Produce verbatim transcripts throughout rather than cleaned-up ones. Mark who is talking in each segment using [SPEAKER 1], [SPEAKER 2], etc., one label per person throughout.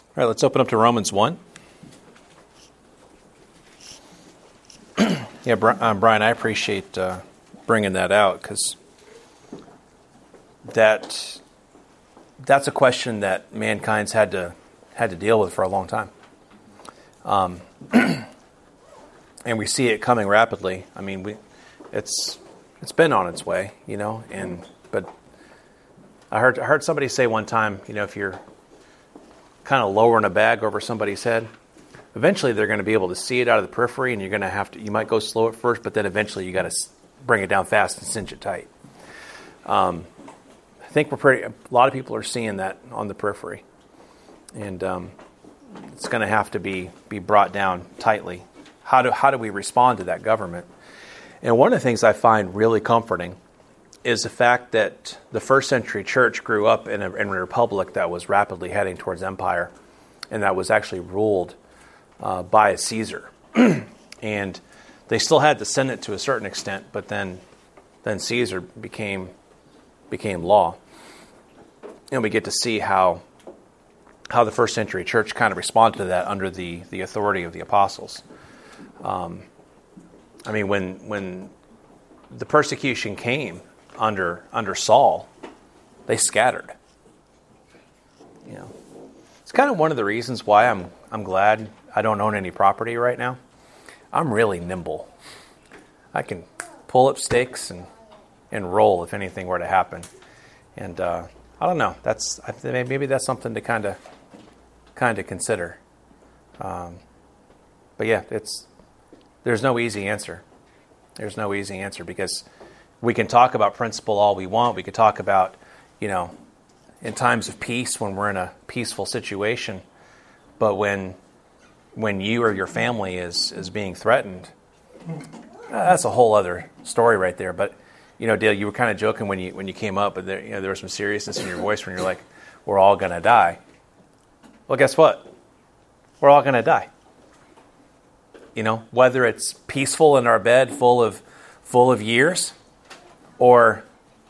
[SPEAKER 1] All right, let's open up to Romans one. yeah, um, Brian, I appreciate uh, bringing that out because that that's a question that mankind's had to had to deal with for a long time, um, and we see it coming rapidly. I mean, we it's it's been on its way, you know, and but I heard I heard somebody say one time, you know, if you're kind of lowering a bag over somebody's head, eventually they're going to be able to see it out of the periphery, and you're going to have to, you might go slow at first, but then eventually you got to bring it down fast and cinch it tight. Um, I think we're pretty, a lot of people are seeing that on the periphery, and um, it's going to have to be, be brought down tightly. How do, how do we respond to that government? And one of the things I find really comforting is the fact that the first century church grew up in a, in a republic that was rapidly heading towards empire, and that was actually ruled uh, by a Caesar. And they still had the Senate to a certain extent, but then then Caesar became became law. And we get to see how how the first century church kind of responded to that under the, the authority of the apostles. Um, I mean, when when the persecution came under under Saul, they scattered. You know, it's kind of one of the reasons why I'm I'm glad I don't own any property right now. I'm really nimble. I can pull up stakes and and roll if anything were to happen. And uh, I don't know. That's I think maybe that's something to kind of kind of consider. Um, but yeah, it's there's no easy answer. There's no easy answer because we can talk about principle all we want. We could talk about, you know, in times of peace when we're in a peaceful situation. But when when you or your family is, is being threatened, that's a whole other story right there. But, you know, Dale, you were kind of joking when you when you came up, but there, you know, there was some seriousness in your voice when you're like, we're all going to die. Well, guess what? We're all going to die. You know, whether it's peaceful in our bed full of full of years, or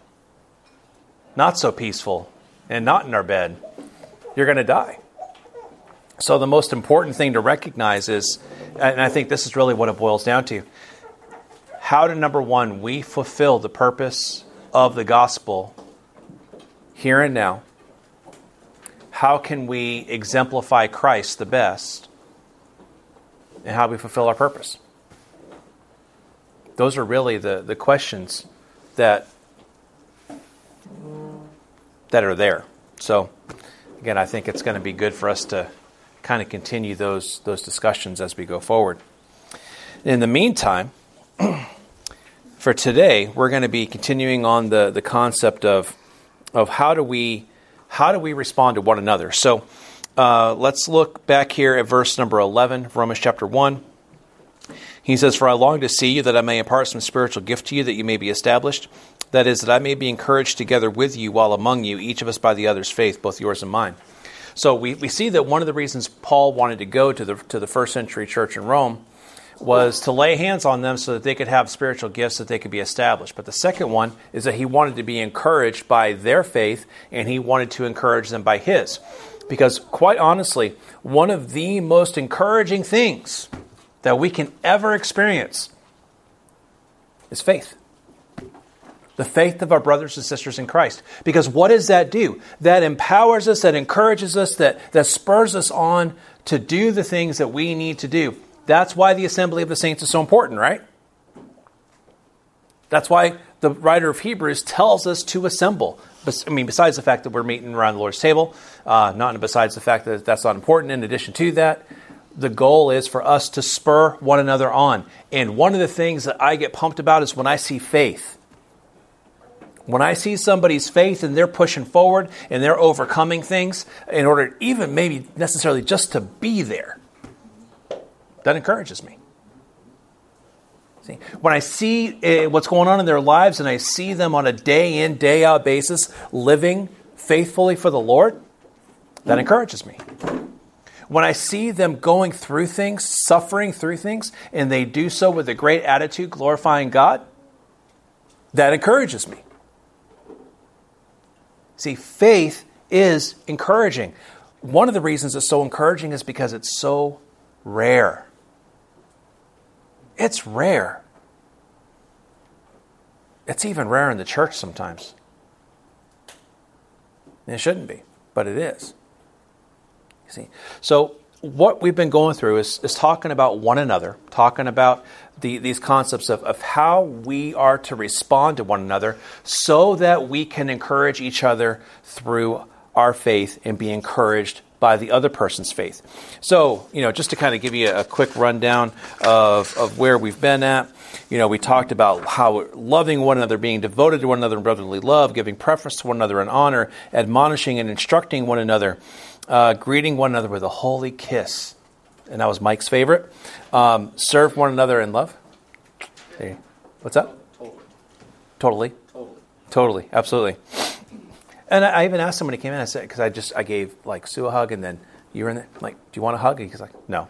[SPEAKER 1] not so peaceful and not in our bed, you're going to die. So the most important thing to recognize is, and I think this is really what it boils down to, how to, number one, we fulfill the purpose of the gospel here and now. How can we exemplify Christ the best? And how do we fulfill our purpose? Those are really the, the questions that that are there. So, again, I think it's going to be good for us to kind of continue those those discussions as we go forward. In the meantime, for today, we're going to be continuing on the, the concept of of how do we how do we respond to one another. So, uh, let's look back here at verse number eleven, Romans chapter one. He says, "For I long to see you, that I may impart some spiritual gift to you, that you may be established. That is, that I may be encouraged together with you while among you, each of us by the other's faith, both yours and mine." So we, we see that one of the reasons Paul wanted to go to the to the first century church in Rome was to lay hands on them so that they could have spiritual gifts, that they could be established. But the second one is that he wanted to be encouraged by their faith, and he wanted to encourage them by his. Because quite honestly, one of the most encouraging things that we can ever experience is faith. The faith of our brothers and sisters in Christ. Because what does that do? That empowers us, that encourages us, that, that spurs us on to do the things that we need to do. That's why the assembly of the saints is so important, right? That's why the writer of Hebrews tells us to assemble. I mean, besides the fact that we're meeting around the Lord's table, uh, not besides the fact that that's not important, in addition to that, the goal is for us to spur one another on. And one of the things that I get pumped about is when I see faith. When I see somebody's faith and they're pushing forward and they're overcoming things in order even maybe necessarily just to be there, that encourages me. See, when I see uh, what's going on in their lives and I see them on a day in, day out basis living faithfully for the Lord, that encourages me. When I see them going through things, suffering through things, and they do so with a great attitude, glorifying God, that encourages me. See, faith is encouraging. one of the reasons it's so encouraging is because it's so rare. It's rare. It's even rare in the church sometimes. And it shouldn't be, but it is. You see, so what we've been going through is, is talking about one another, talking about the, these concepts of, of how we are to respond to one another so that we can encourage each other through our faith and be encouraged by the other person's faith. So, you know, just to kind of give you a quick rundown of, of where we've been at, you know, we talked about how loving one another, being devoted to one another in brotherly love, giving preference to one another in honor, admonishing and instructing one another, uh, greeting one another with a holy kiss. And that was Mike's favorite. Um, serve one another in love. Hey, what's up?
[SPEAKER 2] Totally.
[SPEAKER 1] Totally?
[SPEAKER 2] Totally.
[SPEAKER 1] Totally. Absolutely. And I even asked him when he came in, I said, because I just, I gave like Sue a hug and then you were in there. I'm like, do you want a hug? He's like, no.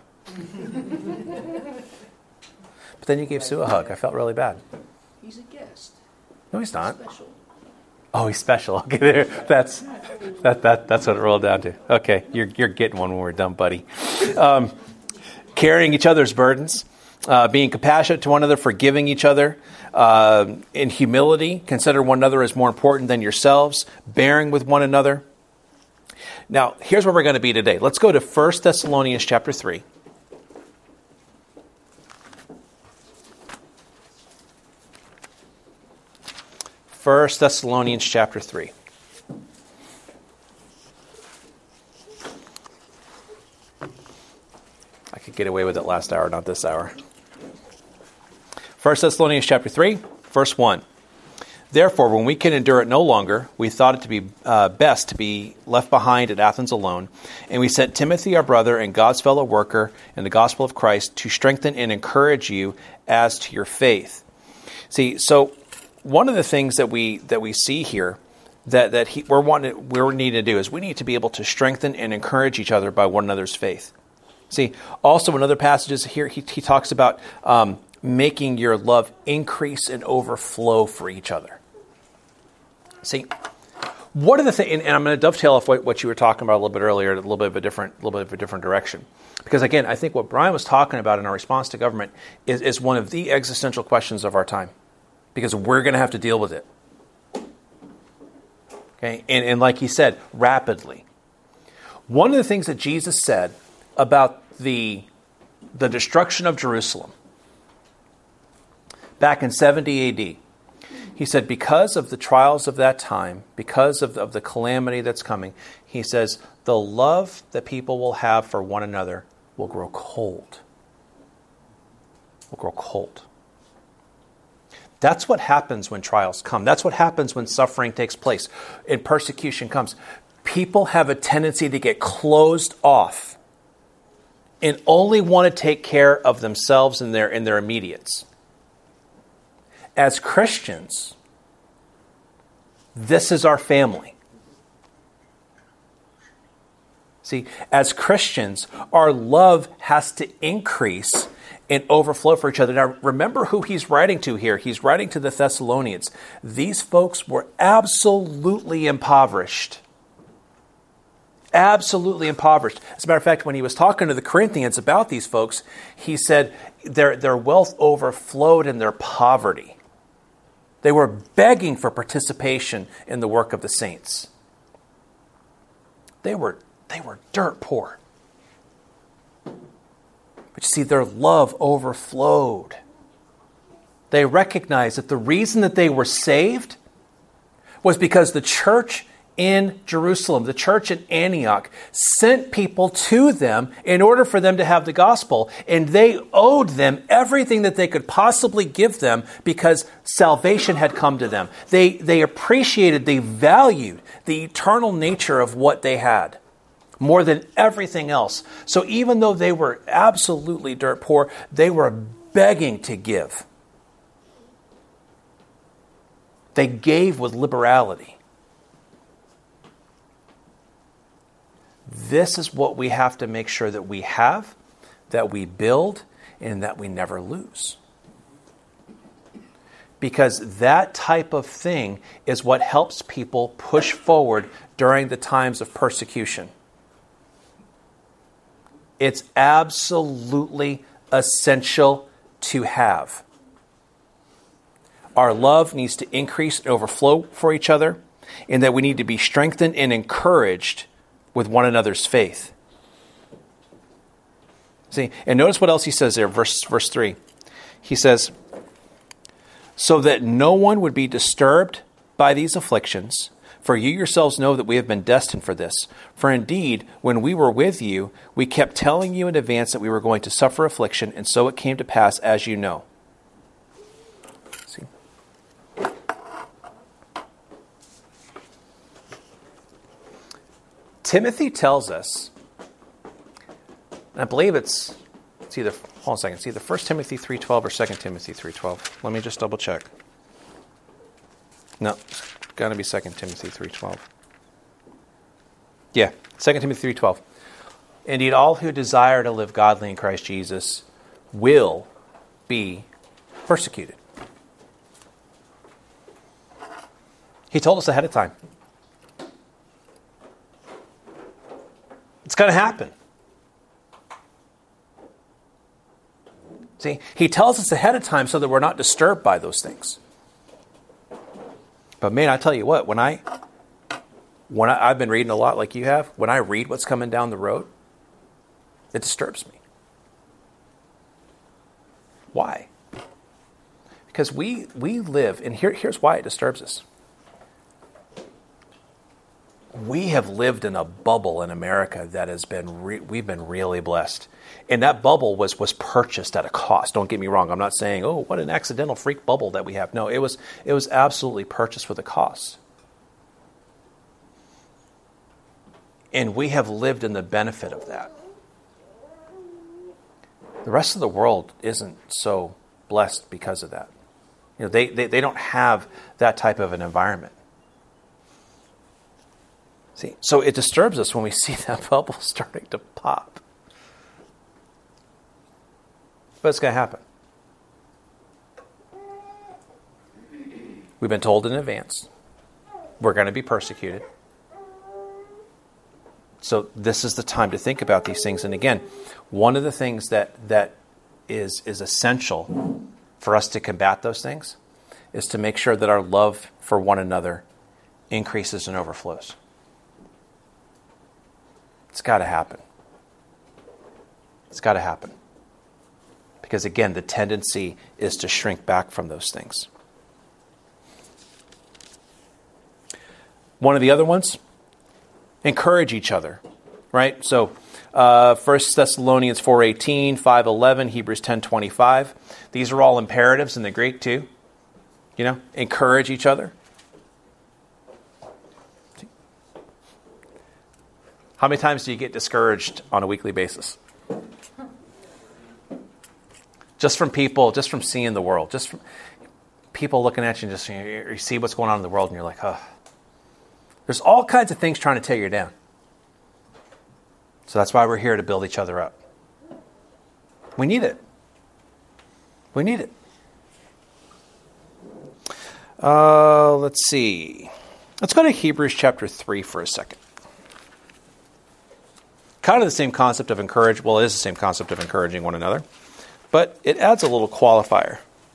[SPEAKER 1] But then you gave Sue a hug. I felt really bad.
[SPEAKER 2] He's a guest.
[SPEAKER 1] No, he's not.
[SPEAKER 2] Special.
[SPEAKER 1] Oh, he's special. Okay, there. That's that that that's what it rolled down to. Okay, you're you're getting one when we're done, buddy. Um, carrying each other's burdens, uh, being compassionate to one another, forgiving each other, uh, in humility, consider one another as more important than yourselves, bearing with one another. Now, here's where we're going to be today. Let's go to First Thessalonians chapter three. First Thessalonians chapter three. I could get away with it last hour, not this hour. First Thessalonians chapter three, verse one. Therefore, when we can endure it no longer, we thought it to be uh, best to be left behind at Athens alone. And we sent Timothy, our brother and God's fellow worker in the gospel of Christ, to strengthen and encourage you as to your faith. See, so one of the things that we that we see here that that he, we're wanting we're needing to do is we need to be able to strengthen and encourage each other by one another's faith. See, also in other passages here, he, he talks about um, making your love increase and overflow for each other. See, what are the things, and, and I'm going to dovetail off what, what you were talking about a little bit earlier, a little bit of a different, little bit of a different direction, because again, I think what Brian was talking about in our response to government is, is one of the existential questions of our time. Because we're going to have to deal with it. Okay, and, and like he said, rapidly. One of the things that Jesus said about the, the destruction of Jerusalem back in seventy A D, he said, because of the trials of that time, because of, of the calamity that's coming, he says, the love that people will have for one another will grow cold. Will grow cold. That's what happens when trials come. That's what happens when suffering takes place and persecution comes. People have a tendency to get closed off and only want to take care of themselves and their, and their immediates. As Christians, this is our family. See, as Christians, our love has to increase and overflow for each other. Now, remember who he's writing to here. He's writing to the Thessalonians. These folks were absolutely impoverished. Absolutely impoverished. As a matter of fact, when he was talking to the Corinthians about these folks, he said their, their wealth overflowed in their poverty. They were begging for participation in the work of the saints. They were, they were dirt poor. But you see, their love overflowed. They recognized that the reason that they were saved was because the church in Jerusalem, the church in Antioch, sent people to them in order for them to have the gospel. And they owed them everything that they could possibly give them because salvation had come to them. They, they appreciated, they valued the eternal nature of what they had more than everything else. So even though they were absolutely dirt poor, they were begging to give. They gave with liberality. This is what we have to make sure that we have, that we build, and that we never lose. Because that type of thing is what helps people push forward during the times of persecution. It's absolutely essential to have. Our love needs to increase and overflow for each other, and that we need to be strengthened and encouraged with one another's faith. See, and notice what else he says there, verse, verse three. He says, so that no one would be disturbed by these afflictions, for you yourselves know that we have been destined for this. For indeed, when we were with you, we kept telling you in advance that we were going to suffer affliction, and so it came to pass, as you know. See? Timothy tells us, and I believe it's, it's either, hold on a second, it's either First Timothy three twelve or Second Timothy three twelve. Let me just double check. No, it's got to be Second Timothy three twelve. Yeah, Second Timothy three twelve. Indeed, all who desire to live godly in Christ Jesus will be persecuted. He told us ahead of time. It's going to happen. See, he tells us ahead of time so that we're not disturbed by those things. But man, I tell you what, when I, when I, I've been reading a lot like you have, when I read what's coming down the road, it disturbs me. Why? Because we we live, and here, here's why it disturbs us. We have lived in a bubble in America that has been, re- we've been really blessed. And that bubble was, was purchased at a cost. Don't get me wrong. I'm not saying, oh, what an accidental freak bubble that we have. No, it was, it was absolutely purchased with a cost. And we have lived in the benefit of that. The rest of the world isn't so blessed because of that. You know, they, they, they don't have that type of an environment. See, so it disturbs us when we see that bubble starting to pop. But it's going to happen. We've been told in advance. We're going to be persecuted. So this is the time to think about these things. And again, one of the things that, that is, is essential for us to combat those things is to make sure that our love for one another increases and overflows. It's got to happen. It's got to happen. Because again, the tendency is to shrink back from those things. One of the other ones, encourage each other, right? So, uh, First Thessalonians four eighteen, five eleven, Hebrews ten twenty-five. These are all imperatives in the Greek too. You know, encourage each other. How many times do you get discouraged on a weekly basis? Just from people, just from seeing the world, just from people looking at you and just you, know, you see what's going on in the world and you're like, oh. There's all kinds of things trying to tear you down. So that's why we're here, to build each other up. We need it. We need it. Uh, let's see. Let's go to Hebrews chapter three for a second. Kind of the same concept of encourage. Well, it is the same concept of encouraging one another. But it adds a little qualifier.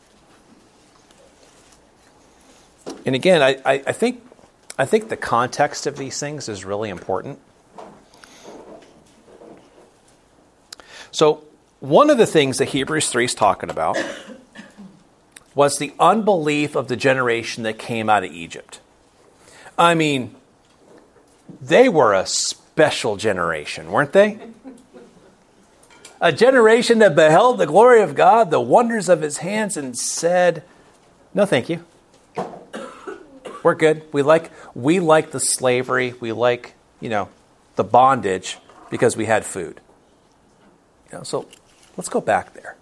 [SPEAKER 1] And again, I, I, I think I think the context of these things is really important. So one of the things that Hebrews three is talking about was the unbelief of the generation that came out of Egypt. I mean, they were a special generation, weren't they? A generation that beheld the glory of God, the wonders of his hands, and said, no, thank you. We're good. We like we like the slavery. We like, you know, the bondage because we had food. You know, so let's go back there.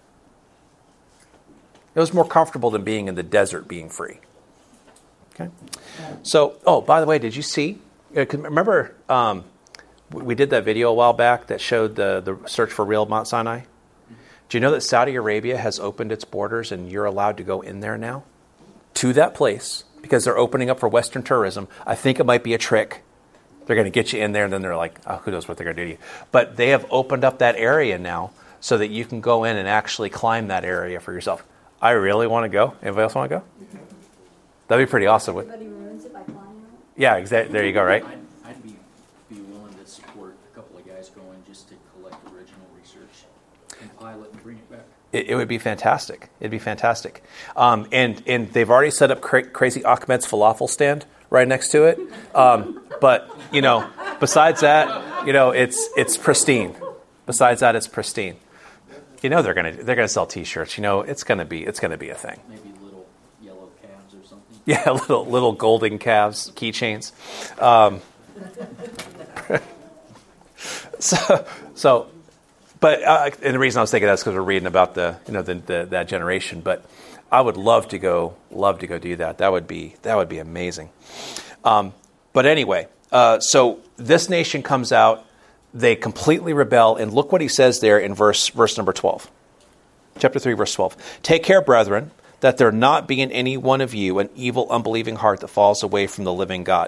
[SPEAKER 1] It was more comfortable than being in the desert, being free. Okay. So, oh, by the way, did you see? Remember, um, we did that video a while back that showed the, the search for real Mount Sinai? Do you know that Saudi Arabia has opened its borders and you're allowed to go in there now? To that place, because they're opening up for Western tourism. I think it might be a trick. They're going to get you in there, and then they're like, oh, who knows what they're going to do to you. But they have opened up that area now so that you can go in and actually climb that area for yourself. I really want to go. Anybody else want to go? That'd be pretty awesome.
[SPEAKER 2] Everybody ruins it by climbing it?
[SPEAKER 1] Yeah, exactly. There you go, right?
[SPEAKER 3] I'd, I'd be, be willing to support a couple of guys going just to collect original research, compile it, and bring it back.
[SPEAKER 1] It, it would be fantastic. It'd be fantastic. Um, and, and they've already set up cra- Crazy Ahmed's falafel stand right next to it. Um, but, you know, besides that, you know, it's it's pristine. Besides that, it's pristine. You know they're gonna they're gonna sell T-shirts. You know it's gonna be it's gonna be a thing.
[SPEAKER 3] Maybe little yellow calves or something.
[SPEAKER 1] Yeah, little little golden calves, keychains. Um, so so, but uh, and the reason I was thinking that is because we're reading about the you know the, the that generation. But I would love to go love to go do that. That would be that would be amazing. Um, but anyway, uh, so this nation comes out. They completely rebel, and look what he says there in verse verse number twelve. Chapter three, verse twelve. Take care, brethren, that there not be in any one of you an evil, unbelieving heart that falls away from the living God.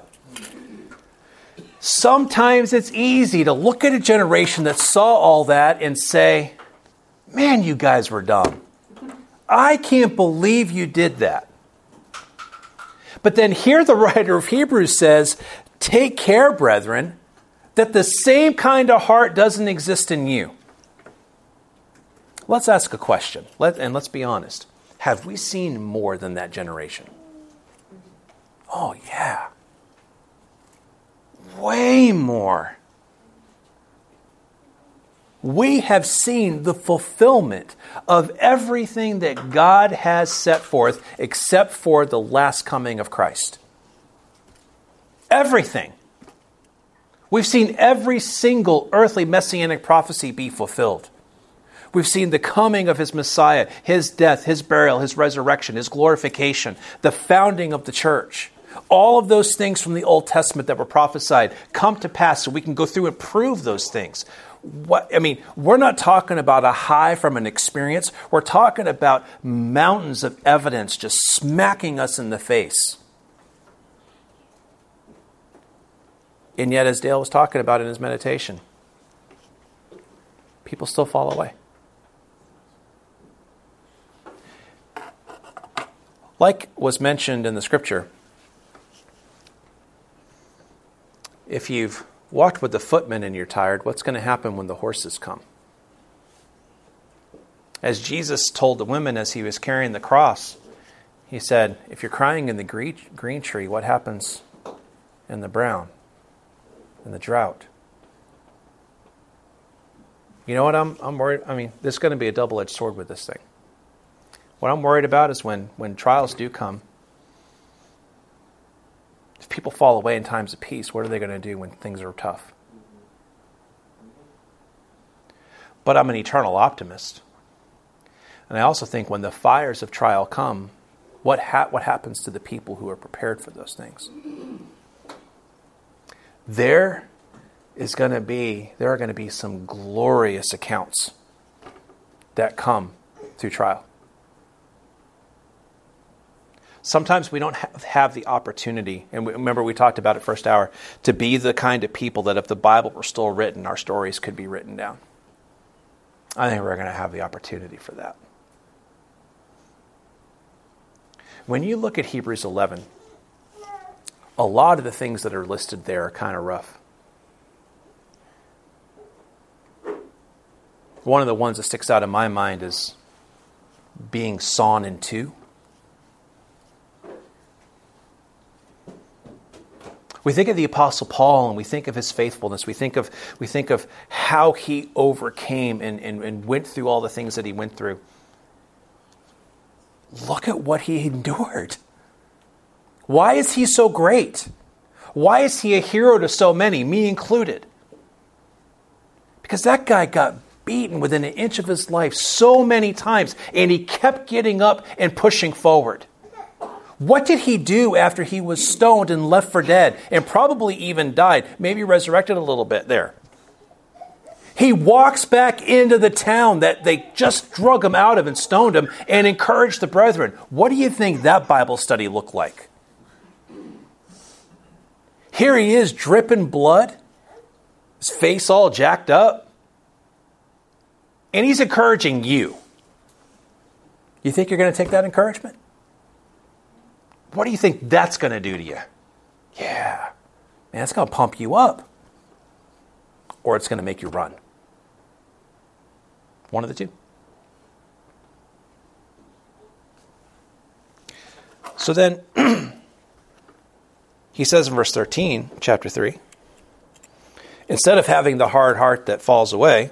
[SPEAKER 1] Sometimes it's easy to look at a generation that saw all that and say, man, you guys were dumb. I can't believe you did that. But then here the writer of Hebrews says, take care, brethren, that the same kind of heart doesn't exist in you. Let's ask a question, Let, and let's be honest. Have we seen more than that generation? Oh, yeah. Way more. We have seen the fulfillment of everything that God has set forth except for the last coming of Christ. Everything. We've seen every single earthly messianic prophecy be fulfilled. We've seen the coming of his Messiah, his death, his burial, his resurrection, his glorification, the founding of the church. All of those things from the Old Testament that were prophesied come to pass so we can go through and prove those things. What, I mean, we're not talking about a high from an experience. We're talking about mountains of evidence just smacking us in the face. And yet, as Dale was talking about in his meditation, people still fall away. Like was mentioned in the scripture, if you've walked with the footmen and you're tired, what's going to happen when the horses come? As Jesus told the women as he was carrying the cross, he said, if you're crying in the green, green tree, what happens in the brown? In the drought. You know what I'm I'm worried? I mean, there's going to be a double-edged sword with this thing. What I'm worried about is when, when trials do come, if people fall away in times of peace, what are they going to do when things are tough? But I'm an eternal optimist. And I also think when the fires of trial come, what ha- what happens to the people who are prepared for those things? There is going to be, there are going to be some glorious accounts that come through trial. Sometimes we don't have, have the opportunity, and we, remember we talked about it first hour, to be the kind of people that if the Bible were still written, our stories could be written down. I think we're going to have the opportunity for that. When you look at Hebrews eleven, a lot of the things that are listed there are kind of rough. One of the ones that sticks out in my mind is being sawn in two. We think of the Apostle Paul and we think of his faithfulness. We think of we think of how he overcame and, and, and went through all the things that he went through. Look at what he endured. Why is he so great? Why is he a hero to so many, me included? Because that guy got beaten within an inch of his life so many times, and he kept getting up and pushing forward. What did he do after he was stoned and left for dead, and probably even died? Maybe resurrected a little bit there. He walks back into the town that they just drug him out of and stoned him and encouraged the brethren. What do you think that Bible study looked like? Here he is dripping blood, his face all jacked up, and he's encouraging you. You think you're going to take that encouragement? What do you think that's going to do to you? Yeah, man, it's going to pump you up. Or it's going to make you run. One of the two. So then, he says in verse thirteen, chapter three, instead of having the hard heart that falls away,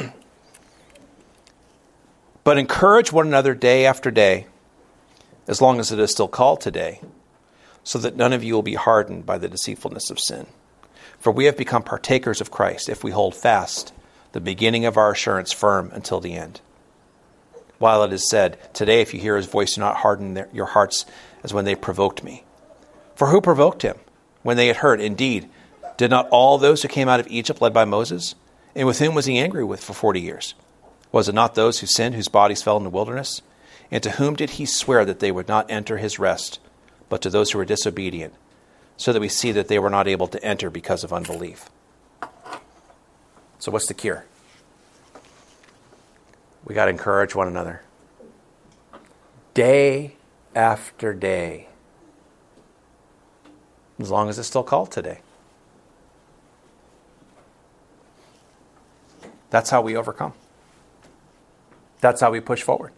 [SPEAKER 1] but encourage one another day after day, as long as it is still called today, so that none of you will be hardened by the deceitfulness of sin. For we have become partakers of Christ if we hold fast the beginning of our assurance firm until the end. While it is said, today if you hear his voice, do not harden their, your hearts as when they provoked me. For who provoked him? When they had heard, indeed, did not all those who came out of Egypt led by Moses? And with whom was he angry with for forty years? Was it not those who sinned, whose bodies fell in the wilderness? And to whom did he swear that they would not enter his rest, but to those who were disobedient, so that we see that they were not able to enter because of unbelief? So what's the cure? We got to encourage one another. Day after day. As long as it's still called today. That's how we overcome. That's how we push forward.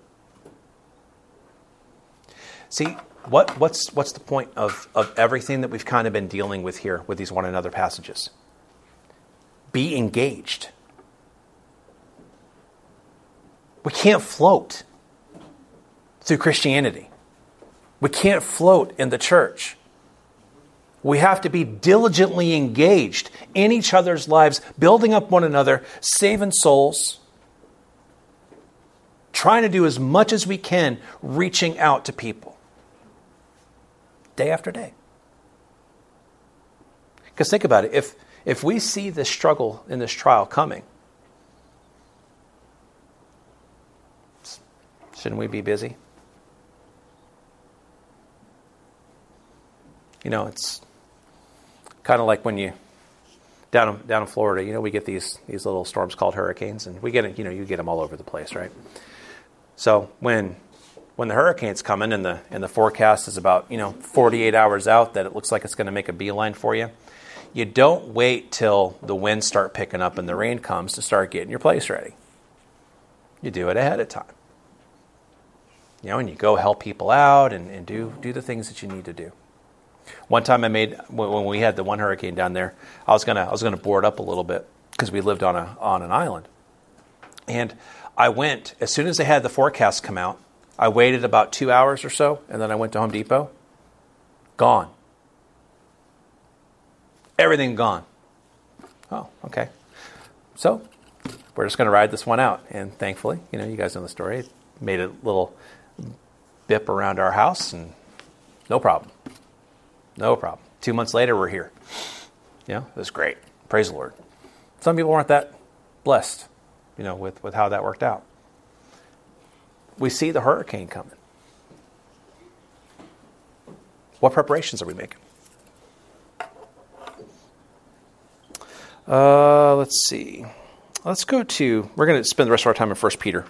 [SPEAKER 1] See, what, what's what's the point of, of everything that we've kind of been dealing with here with these one another passages? Be engaged. We can't float through Christianity. We can't float in the church. We have to be diligently engaged in each other's lives, building up one another, saving souls, trying to do as much as we can, reaching out to people. Day after day. Because think about it. If, if we see this struggle in this trial coming, shouldn't we be busy? You know, it's kind of like when you, down, down in Florida, you know, we get these, these little storms called hurricanes, and we get it, you know, you get them all over the place, right? So when when the hurricane's coming and the and the forecast is about, you know, forty-eight hours out that it looks like it's going to make a beeline for you, you don't wait till the winds start picking up and the rain comes to start getting your place ready. You do it ahead of time. You know, and you go help people out and, and do do the things that you need to do. One time I made, when we had the one hurricane down there, I was gonna I was gonna board up a little bit because we lived on a on an island, and I went as soon as they had the forecast come out. I waited about two hours or so, and then I went to Home Depot. Gone. Everything gone. Oh, okay. So we're just going to ride this one out, and thankfully, you know, you guys know the story. It made a little bip around our house, and no problem. No problem. Two months later, we're here. You know, it was great. Praise the Lord. Some people weren't that blessed, you know, with, with how that worked out. We see the hurricane coming. What preparations are we making? Uh, let's see. Let's go to, we're going to spend the rest of our time in First Peter.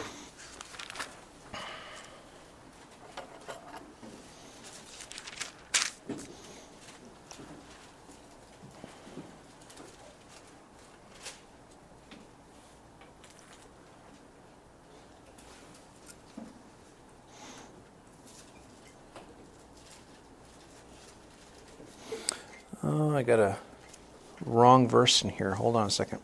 [SPEAKER 1] Oh, I got a wrong verse in here. Hold on a second.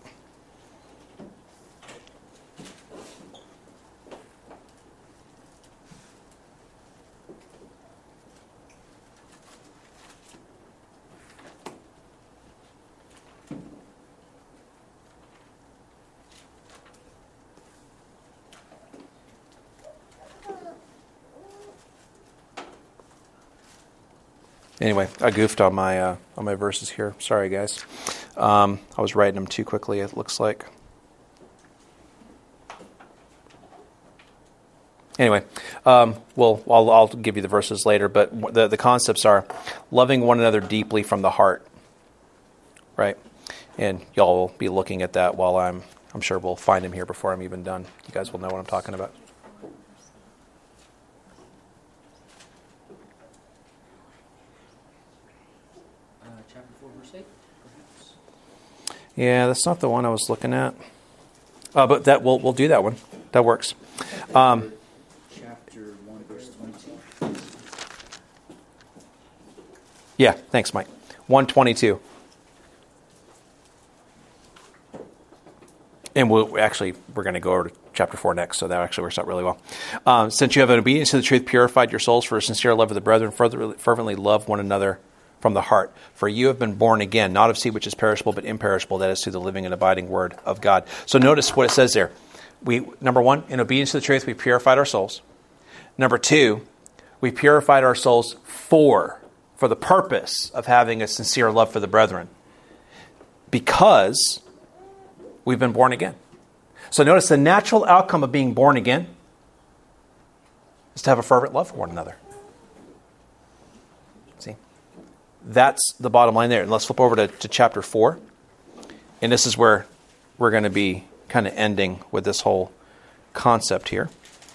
[SPEAKER 1] Anyway, I goofed on my uh, on my verses here. Sorry, guys. Um, I was writing them too quickly, it looks like. Anyway, um, well, I'll, I'll give you the verses later, but the, the concepts are loving one another deeply from the heart, right? And y'all will be looking at that while I'm, I'm sure we'll find him here before I'm even done. You guys will know what I'm talking about.
[SPEAKER 3] Uh, chapter four, verse eight, perhaps.
[SPEAKER 1] Yeah, that's not the one I was looking at. Uh, but that we'll we'll do that one. That works. Um,
[SPEAKER 3] Chapter one, verse twenty-two.
[SPEAKER 1] yeah, thanks, Mike. one twenty-two. And we'll actually, we're going to go over to chapter four next, so that actually works out really well. Um, Since you have in obedience to the truth purified your souls for a sincere love of the brethren, fervently love one another from the heart. For you have been born again, not of seed which is perishable, but imperishable, that is through the living and abiding word of God. So notice what it says there. We, number one, in obedience to the truth, we purified our souls. Number two, we purified our souls for, for the purpose of having a sincere love for the brethren. Because we've been born again. So notice the natural outcome of being born again is to have a fervent love for one another. See? That's the bottom line there. And let's flip over to, to chapter four. And this is where we're going to be kind of ending with this whole concept here.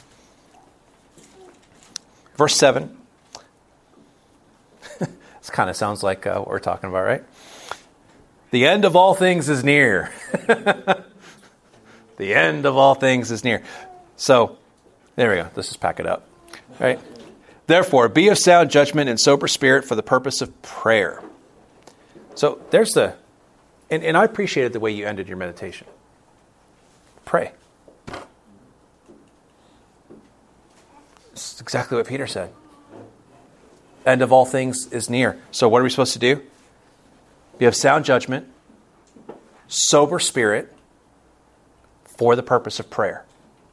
[SPEAKER 1] Verse seven. This kind of sounds like uh, what we're talking about, right? The end of all things is near. The end of all things is near. So, there we go. Let's just pack it up. Right? Therefore, be of sound judgment and sober spirit for the purpose of prayer. So, there's the... And, and I appreciated the way you ended your meditation. Pray. It's exactly what Peter said. End of all things is near. So what are we supposed to do? Be of sound judgment, sober spirit, for the purpose of prayer.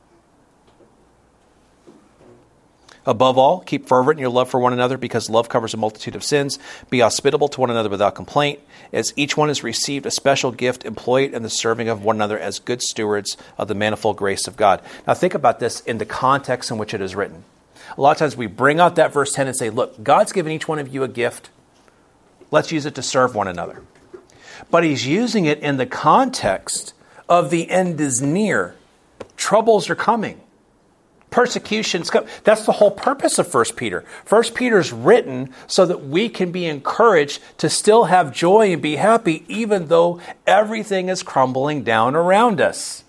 [SPEAKER 1] Above all, keep fervent in your love for one another, because love covers a multitude of sins. Be hospitable to one another without complaint. As each one has received a special gift, employ it in the serving of one another as good stewards of the manifold grace of God. Now think about this in the context in which it is written. A lot of times we bring out that verse ten and say, look, God's given each one of you a gift. Let's use it to serve one another. But he's using it in the context of the end is near. Troubles are coming. Persecution's coming. That's the whole purpose of First Peter. First Peter's written so that we can be encouraged to still have joy and be happy even though everything is crumbling down around us.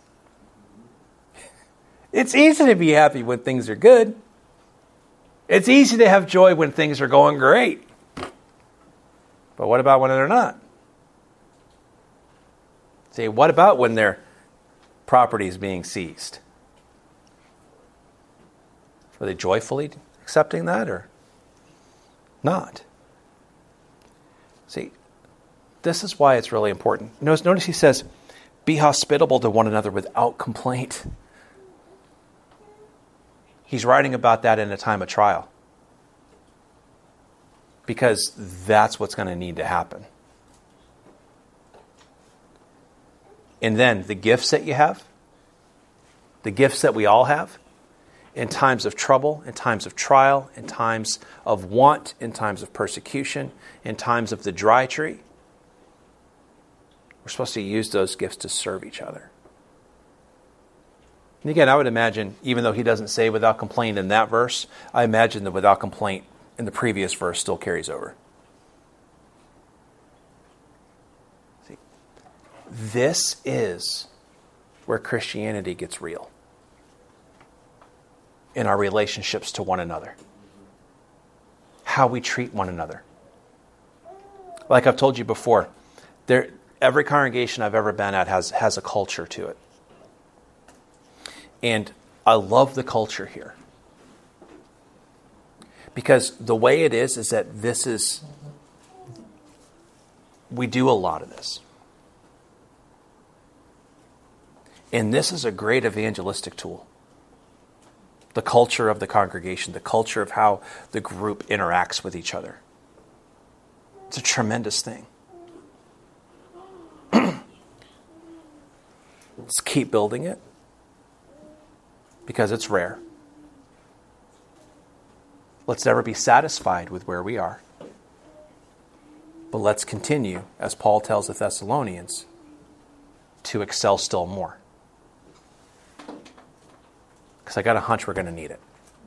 [SPEAKER 1] It's easy to be happy when things are good. It's easy to have joy when things are going great. But what about when they're not? See, what about when their property is being seized? Are they joyfully accepting that or not? See, this is why it's really important. Notice, notice he says, be hospitable to one another without complaint. He's writing about that in a time of trial. Because that's what's going to need to happen. And then the gifts that you have, the gifts that we all have, in times of trouble, in times of trial, in times of want, in times of persecution, in times of the dry tree, we're supposed to use those gifts to serve each other. And again, I would imagine, even though he doesn't say without complaint in that verse, I imagine that without complaint in the previous verse still carries over. See, this is where Christianity gets real. In our relationships to one another. How we treat one another. Like I've told you before, there, every congregation I've ever been at has, has a culture to it. And I love the culture here. Because the way it is, is that this is, we do a lot of this. And this is a great evangelistic tool. The culture of the congregation, the culture of how the group interacts with each other. It's a tremendous thing. Let's keep building it because it's rare. let's never be satisfied with where we are. But let's continue, as Paul tells the Thessalonians, to excel still more. Because I got a hunch we're going to need it.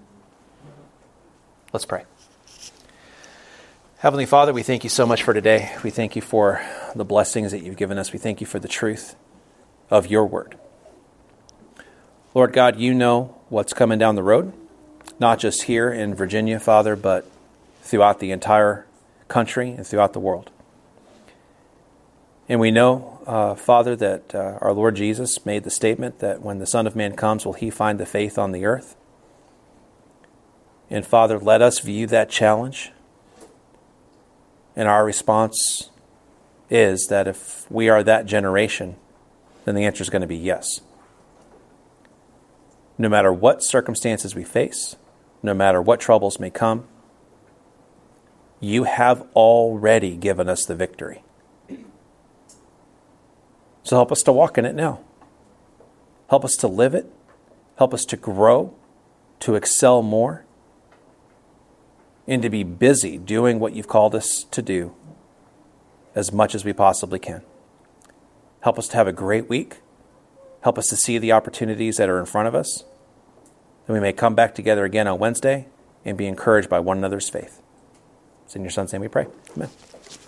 [SPEAKER 1] Let's pray. Heavenly Father, we thank you so much for today. We thank you for the blessings that you've given us. We thank you for the truth of your word. Lord God, you know what's coming down the road, not just here in Virginia, Father, but throughout the entire country and throughout the world. And we know, uh, Father, that uh, our Lord Jesus made the statement that when the Son of Man comes, will he find the faith on the earth? And Father, let us view that challenge. And our response is that if we are that generation, then the answer is going to be yes. No matter what circumstances we face, no matter what troubles may come, you have already given us the victory. So help us to walk in it now. Help us to live it. Help us to grow, to excel more, and to be busy doing what you've called us to do as much as we possibly can. Help us to have a great week. Help us to see the opportunities that are in front of us, that we may come back together again on Wednesday and be encouraged by one another's faith. It's in your Son's name we pray. Amen.